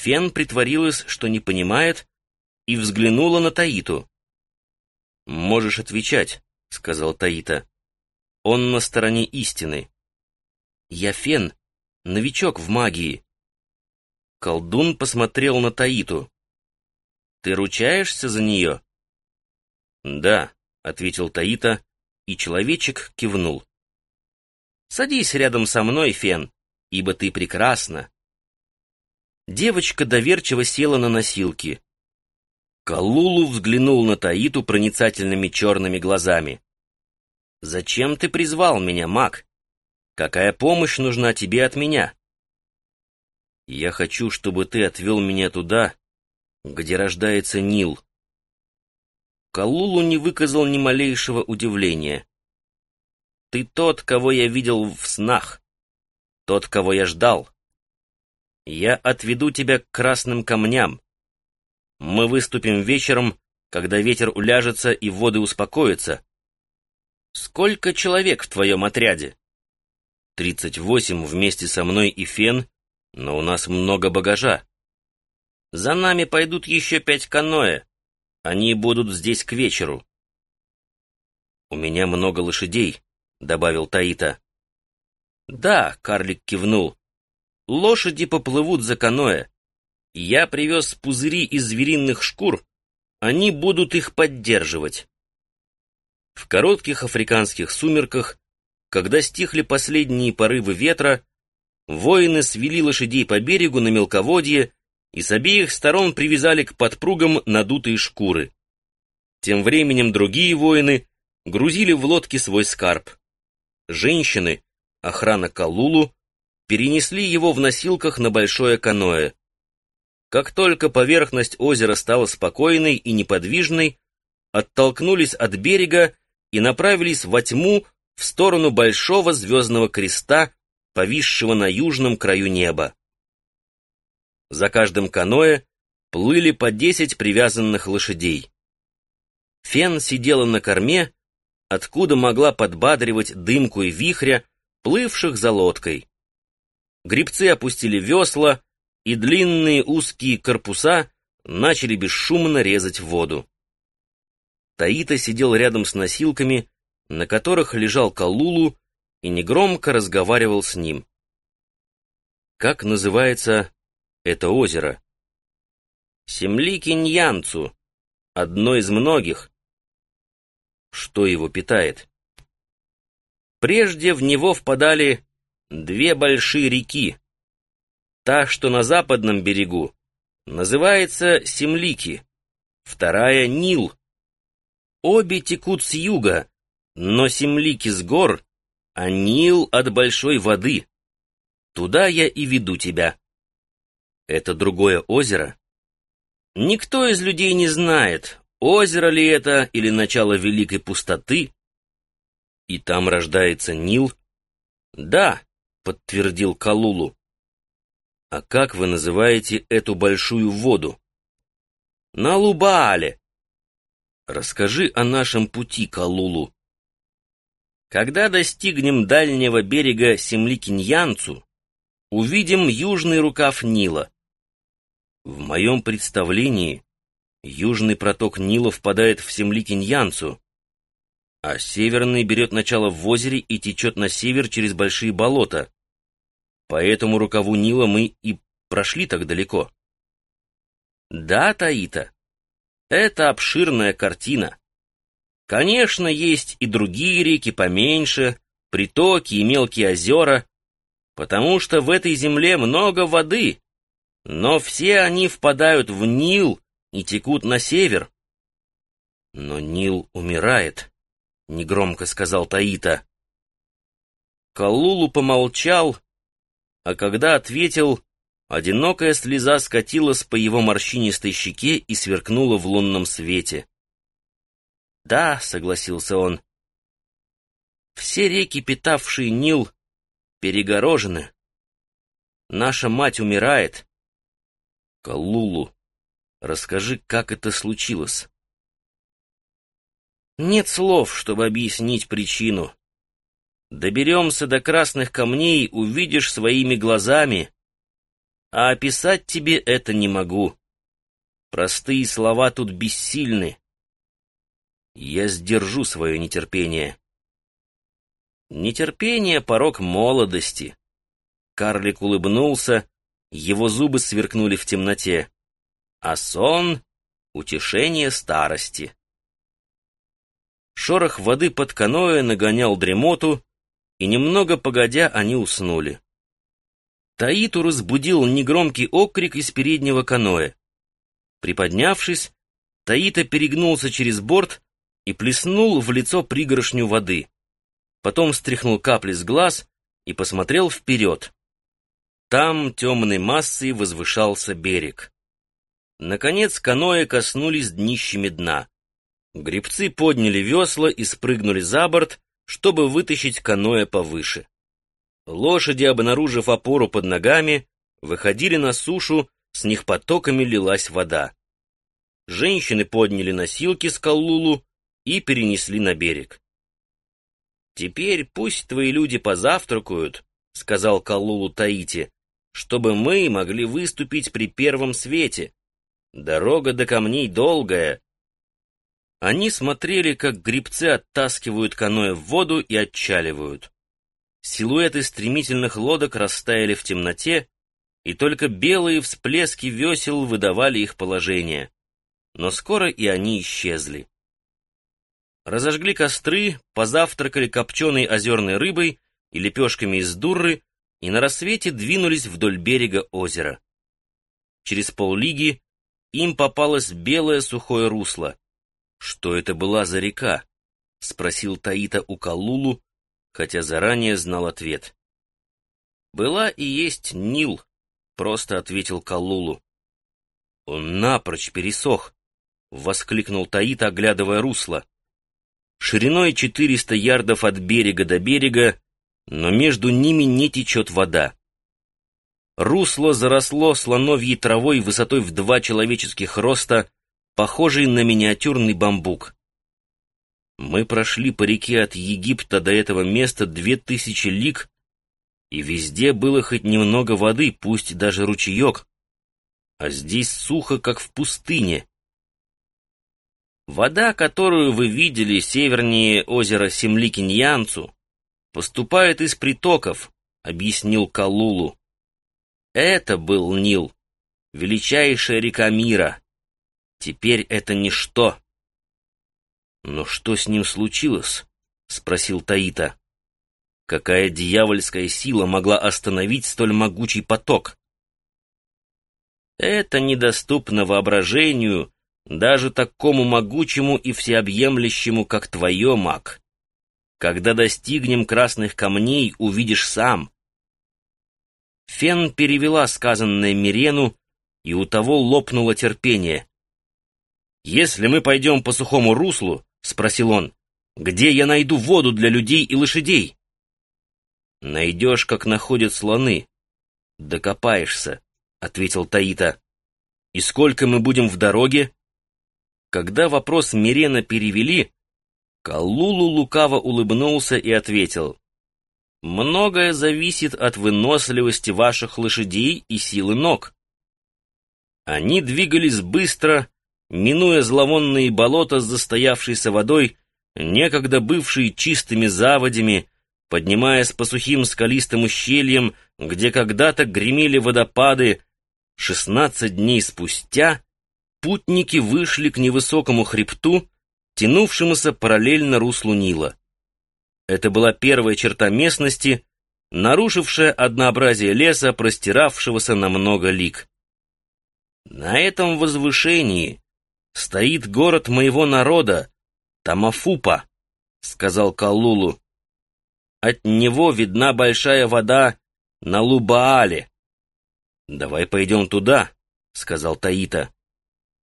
Фен притворилась, что не понимает, и взглянула на Таиту. «Можешь отвечать», — сказал Таита. «Он на стороне истины». «Я Фен, новичок в магии». Колдун посмотрел на Таиту. «Ты ручаешься за нее?» «Да», — ответил Таита, и человечек кивнул. «Садись рядом со мной, Фен, ибо ты прекрасна». Девочка доверчиво села на носилки. Калулу взглянул на Таиту проницательными черными глазами. «Зачем ты призвал меня, маг? Какая помощь нужна тебе от меня?» «Я хочу, чтобы ты отвел меня туда, где рождается Нил». Калулу не выказал ни малейшего удивления. «Ты тот, кого я видел в снах, тот, кого я ждал. Я отведу тебя к красным камням. Мы выступим вечером, когда ветер уляжется и воды успокоятся. Сколько человек в твоем отряде?» 38 вместе со мной и Фен, но у нас много багажа. За нами пойдут еще 5 каноэ. Они будут здесь к вечеру. «У меня много лошадей», — добавил Таита. «Да», — карлик кивнул. «Лошади поплывут за каноэ. Я привез пузыри из звериных шкур. Они будут их поддерживать». В коротких африканских сумерках, когда стихли последние порывы ветра, воины свели лошадей по берегу на мелководье и с обеих сторон привязали к подпругам надутые шкуры. Тем временем другие воины грузили в лодки свой скарб. Женщины, охрана Калулу, перенесли его в носилках на большое каноэ. Как только поверхность озера стала спокойной и неподвижной, оттолкнулись от берега и направились во тьму в сторону большого звездного креста, повисшего на южном краю неба. За каждым каноэ плыли по 10 привязанных лошадей. Фен сидела на корме, откуда могла подбадривать дымку и вихря, плывших за лодкой. Гребцы опустили весла, и длинные узкие корпуса начали бесшумно резать воду. Таита сидел рядом с носилками, на которых лежал Калулу, и негромко разговаривал с ним. «Как называется это озеро?» «Семли-Киньянцу, одно из многих». «Что его питает?» «Прежде в него впадали 2 большие реки. Та, что на западном берегу, называется Семлики, вторая — Нил. Обе текут с юга, но Семлики с гор, а Нил от большой воды. Туда я и веду тебя». «Это другое озеро?» «Никто из людей не знает, озеро ли это или начало великой пустоты». «И там рождается Нил?» «Да», — подтвердил Калулу. «А как вы называете эту большую воду?» «На Лубаале». «Расскажи о нашем пути, Калулу». «Когда достигнем дальнего берега Семли-Киньянцу, увидим южный рукав Нила». В моем представлении южный проток Нила впадает в Семли-Киньянцу, а северный берет начало в озере и течет на север через большие болота. По этому рукаву Нила мы и прошли так далеко. Да, Таита, это обширная картина. Конечно, есть и другие реки поменьше, притоки и мелкие озера, потому что в этой земле много воды, но все они впадают в Нил и текут на север. «Но Нил умирает», — негромко сказал Таита. Калулу помолчал, а когда ответил, одинокая слеза скатилась по его морщинистой щеке и сверкнула в лунном свете. «Да», — согласился он, — «все реки, питавшие Нил, перегорожены. Наша мать умирает». «Калулу, расскажи, как это случилось». «Нет слов, чтобы объяснить причину. Доберемся до красных камней, увидишь своими глазами. А описать тебе это не могу. Простые слова тут бессильны. Я сдержу свое нетерпение. Нетерпение — порок молодости. Карлик улыбнулся, его зубы сверкнули в темноте. А сон — утешение старости. Шорох воды под каноэ нагонял дремоту, и немного погодя они уснули. Таиту разбудил негромкий окрик из переднего каноэ. Приподнявшись, Таита перегнулся через борт и плеснул в лицо пригоршню воды. Потом стряхнул капли с глаз и посмотрел вперед. Там темной массой возвышался берег. Наконец каноэ коснулись днищами дна. Гребцы подняли весла и спрыгнули за борт, чтобы вытащить каноэ повыше. Лошади, обнаружив опору под ногами, выходили на сушу, с них потоками лилась вода. Женщины подняли носилки с Каллулу и перенесли на берег. «Теперь пусть твои люди позавтракают», — сказал Каллулу Таити, «чтобы мы могли выступить при первом свете. Дорога до камней долгая». Они смотрели, как гребцы оттаскивают каноэ в воду и отчаливают. Силуэты стремительных лодок растаяли в темноте, и только белые всплески весел выдавали их положение. Но скоро и они исчезли. Разожгли костры, позавтракали копченой озерной рыбой и лепешками из дурры, и на рассвете двинулись вдоль берега озера. Через поллиги им попалось белое сухое русло. «Что это была за река?» — спросил Таита у Каллулу, хотя заранее знал ответ. «Была и есть Нил», — просто ответил Каллулу. «Он напрочь пересох», — воскликнул Таита, оглядывая русло. «Шириной 400 ярдов от берега до берега, но между ними не течет вода. Русло заросло слоновьей травой высотой в 2 человеческих роста, похожий на миниатюрный бамбук. Мы прошли по реке от Египта до этого места 2000 лиг, и везде было хоть немного воды, пусть даже ручеек, а здесь сухо, как в пустыне. Вода, которую вы видели севернее озера Семли-Киньянцу, поступает из притоков, объяснил Каллулу. Это был Нил, величайшая река мира. Теперь это ничто. «Но что с ним случилось?» — спросил Таита. «Какая дьявольская сила могла остановить столь могучий поток?» «Это недоступно воображению, даже такому могучему и всеобъемлющему, как твое, маг. Когда достигнем красных камней, увидишь сам». Фен перевела сказанное Мирену, и у того лопнуло терпение. «Если мы пойдем по сухому руслу, — спросил он, — где я найду воду для людей и лошадей?» «Найдешь, как находят слоны. Докопаешься», — ответил Таита. «И сколько мы будем в дороге?» Когда вопрос Мирена перевели, Каллулу лукаво улыбнулся и ответил: «Многое зависит от выносливости ваших лошадей и силы ног». Они двигались быстро, минуя зловонные болота с застоявшейся водой, некогда бывшие чистыми заводями, поднимаясь по сухим скалистым ущельям, где когда-то гремели водопады. 16 дней спустя путники вышли к невысокому хребту, тянувшемуся параллельно руслу Нила. Это была первая черта местности, нарушившая однообразие леса, простиравшегося на много лиг. «На этом возвышении стоит город моего народа, Тамафупа», — сказал Каллулу. «От него видна большая вода на Лубаале». «Давай пойдем туда», — сказал Таита.